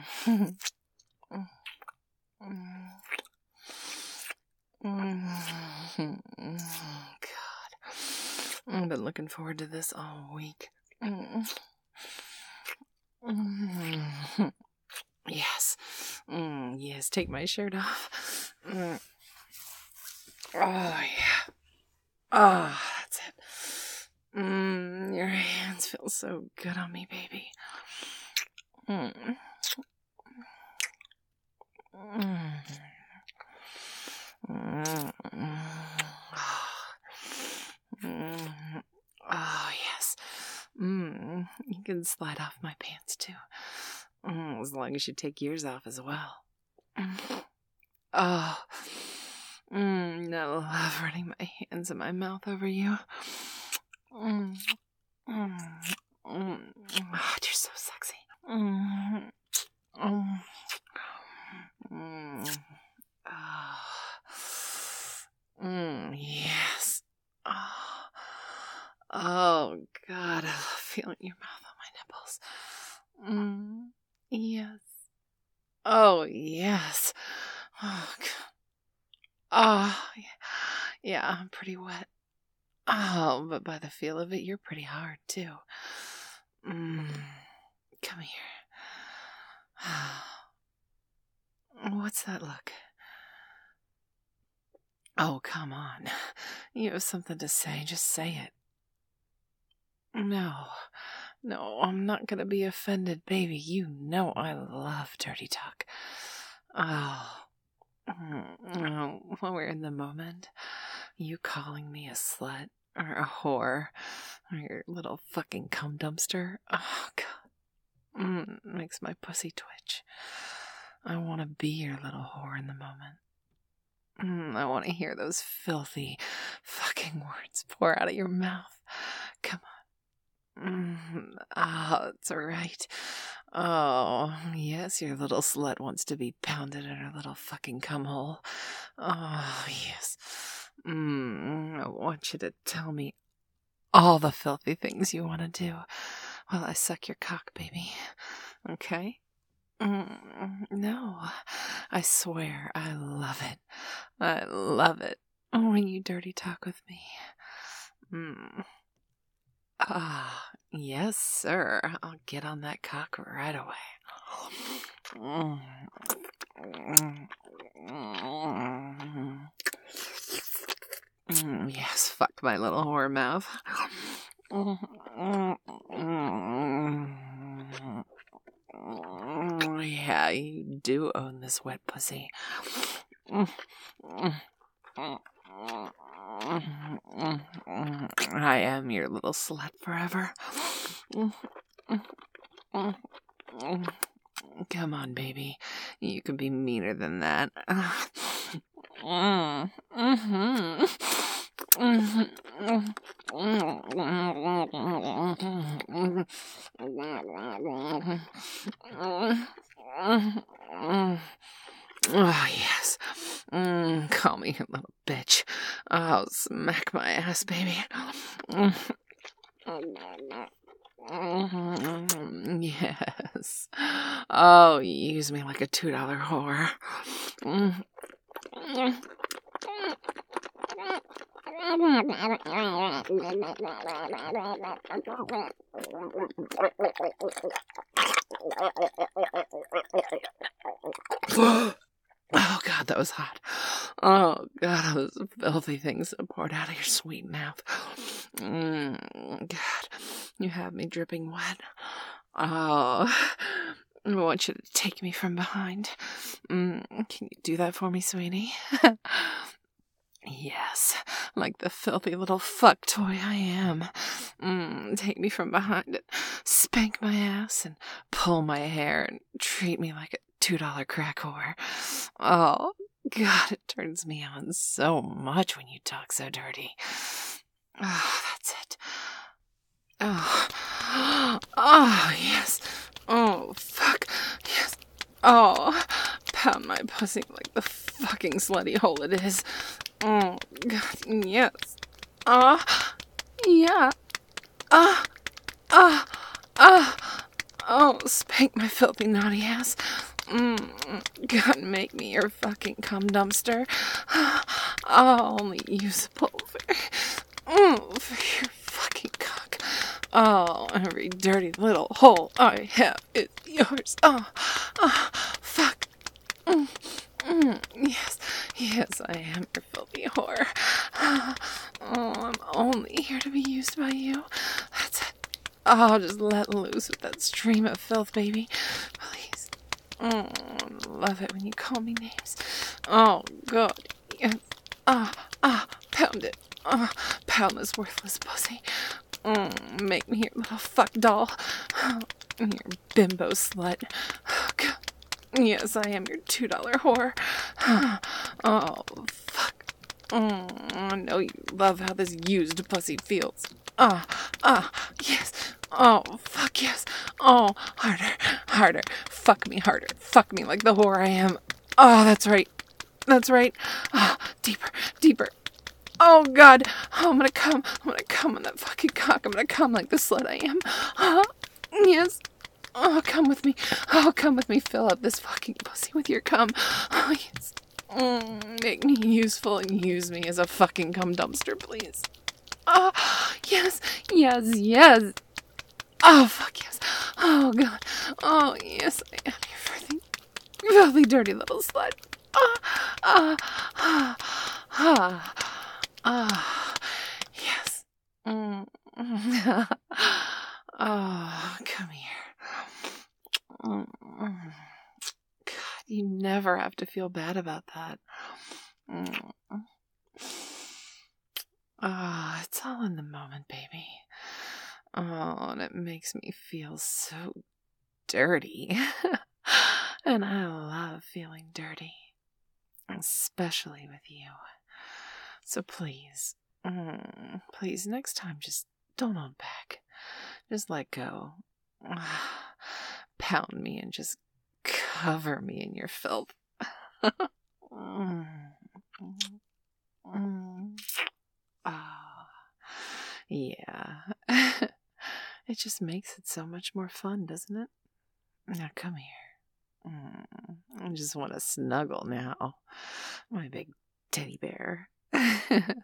God, I've been looking forward to this all week. Yes. Yes, take my shirt off. Oh, yeah. Oh, that's it. Your hands feel so good on me, baby. Oh, yes. You can slide off my pants, too. As long as you take yours off as well. Oh. I love running my hands in my mouth over you. Oh, you're so sexy. Yes. Oh, God, I love feeling your mouth on my nipples. Yes. Oh, yes. Oh, God. Oh, yeah, I'm pretty wet. Oh, but by the feel of it, you're pretty hard, too. Come here. What's that look? Oh, come on. You have something to say. Just say it. No, I'm not gonna be offended, baby. You know I love dirty talk. Oh, when we're in the moment, you calling me a slut or a whore or your little fucking cum dumpster. Oh, God. Makes my pussy twitch. I want to be your little whore in the moment. I want to hear those filthy fucking words pour out of your mouth. Come on. Oh, that's right. Oh, yes, your little slut wants to be pounded in her little fucking cum hole. Oh, yes. I want you to tell me all the filthy things you want to do while I suck your cock, baby. Okay? No, I swear I love it. I love it when you dirty talk with me. Yes, sir. I'll get on that cock right away. Yes, fuck my little whore mouth. Yeah, you do own this wet pussy. I am your little slut forever. Come on, baby. You can be meaner than that. Oh, yes. Call me your little bitch. I'll smack my ass, baby. Yes. Oh, use me like a $2 whore. Oh, God, that was hot. Oh, God, those filthy things that poured out of your sweet mouth. God, you have me dripping wet. Oh, I want you to take me from behind. Can you do that for me, sweetie? Yes, like the filthy little fuck toy I am. Take me from behind and spank my ass and pull my hair and treat me like a $2 crack whore. Oh, God, it turns me on so much when you talk so dirty. Oh, that's it. Oh, yes. Oh, fuck. Yes. Oh, pound my pussy like the fucking slutty hole it is. Oh, God, yes. Yeah. Oh, spank Make my filthy naughty ass. God, make me your fucking cum dumpster. Only usable for your fucking cock. Oh, every dirty little hole I have is yours. Fuck. Yes, I am your filthy whore. I'm only here to be used by you. That's it. Just let loose with that stream of filth, baby. Please. I love it when you call me names. Oh, God. Yes. Pound it. Pound this worthless pussy. Make me your little fuck doll. Your bimbo slut. God. Yes, I am your $2 whore. Oh, fuck. I know you love how this used pussy feels. Yes. Oh, fuck yes. Oh, harder. Fuck me harder. Fuck me like the whore I am. Oh, that's right. Deeper. Oh, God. Oh, I'm gonna come on that fucking cock. I'm gonna come like the slut I am. Yes. Oh, come with me. Fill up this fucking pussy with your cum. Oh, yes. Make me useful and use me as a fucking cum dumpster, please. Oh, yes. Oh, fuck yes. Oh, God. Oh, yes, I am your filthy, dirty little slut. Yes. Oh, come here. God, you never have to feel bad about that. It's all in the moment, baby. And it makes me feel so dirty. And I love feeling dirty, especially with you. So please, next time, just don't unpack. Just let go. Pound me and just cover me in your filth. Yeah. It just makes it so much more fun, doesn't it? Now come here. I just want to snuggle now. My big teddy bear.